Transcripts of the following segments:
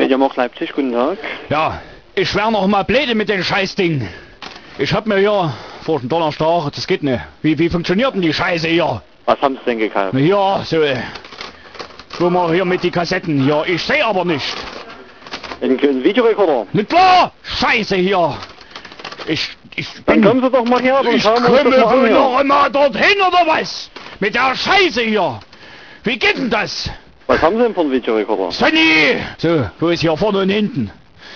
Mediamarkt Leipzig, guten Tag. Ja, ich wär noch mal blöde mit dem Scheißding. Ich hab mir hier vor dem Donnerstag, das geht nicht. Wie funktioniert denn die Scheiße hier? Was haben Sie denn gekauft? Ja, so. Guck mal hier mit die Kassetten hier. Ich seh aber nicht. Ein Videorekorder? Nicht klar! Scheiße hier! Ich Dann bin... kommen Sie doch mal her, dann Ich schauen wir uns komme das mal an wohl hier. noch einmal dorthin oder was? Mit der Scheiße hier! Wie geht denn das? Was haben Sie denn für einen Videorekorder? Sonny! So, wo ist hier vorne und hinten?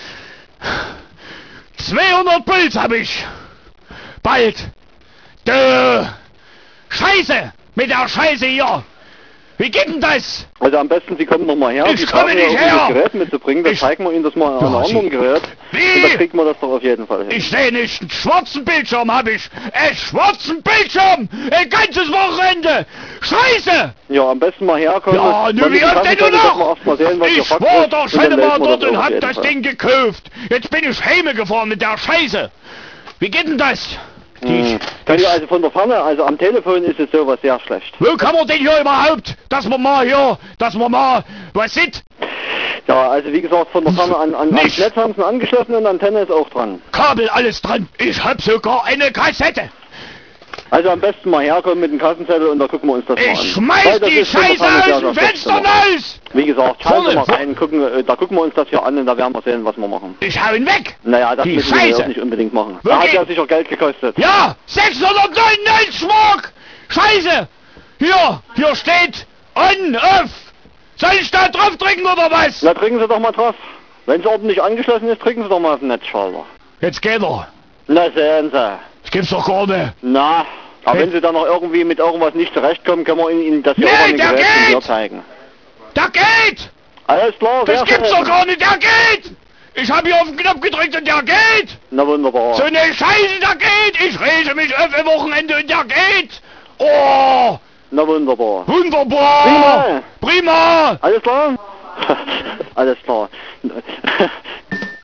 200 Puls hab ich! Bald! Scheiße! Mit der Scheiße hier! Wie geht denn das? Also am besten, Sie kommen noch mal her. Ich Sie komme brauchen nicht ja her! Das Gerät mitzubringen, dann zeigen wir Ihnen das mal an einem Sie- anderen Gerät. Wie? Und dann kriegen wir das doch auf jeden Fall hin. Ich sehe nicht, einen schwarzen Bildschirm hab ich! Einen schwarzen Bildschirm! Ein ganzes Wochenende! Scheiße! Ja, am besten mal herkommen. Ja, nur wie oft denn du noch? Ich war doch schon mal dort und hab das Ding gekauft. Jetzt bin ich heimgefahren mit der Scheiße. Wie geht denn das? Können wir also von der Ferne, also am Telefon ist es sowas sehr schlecht. Wo kann man denn hier überhaupt, dass man mal was sieht? Ja, also wie gesagt, von der Ferne ans Nicht. Netz haben Sie angeschlossen und Antenne ist auch dran. Kabel, alles dran. Ich hab sogar eine Kassette. Also am besten mal herkommen mit dem Kassenzettel und da gucken wir uns das mal an. Ich schmeiß Weil das die ist von der Scheiße Ferne aus sehr, dem sehr schlecht Fenster gemacht. raus. Wie gesagt, schauen Sie Vorne, mal rein, da gucken wir uns das hier an und da werden wir sehen, was wir machen. Ich hau ihn weg. Naja, das Die müssen wir Scheiße. jetzt nicht unbedingt machen. Wo Da hat geht- ja sicher Geld gekostet. Ja, 699 Mark. Scheiße. Hier steht on, off. Soll ich da drauf drücken oder was? Na, drücken Sie doch mal drauf. Wenn es ordentlich angeschlossen ist, drücken Sie doch mal auf den Netzschalter. Jetzt geht er. Na, sehen Sie. Das gibt's doch gar nicht. Na, aber Hey. wenn Sie dann noch irgendwie mit irgendwas nicht zurechtkommen, können wir Ihnen das hier Nee, auch an den der Geräten geht! hier zeigen. Da geht! Alles klar, Das sehr gibt's schön. doch gar nicht, der geht! Ich habe hier auf den Knopf gedrückt und der geht! Na wunderbar. So eine Scheiße, der geht! Ich rege mich auf ein Wochenende und der geht! Oh! Na wunderbar. Wunderbar! Prima! Alles klar? Alles klar.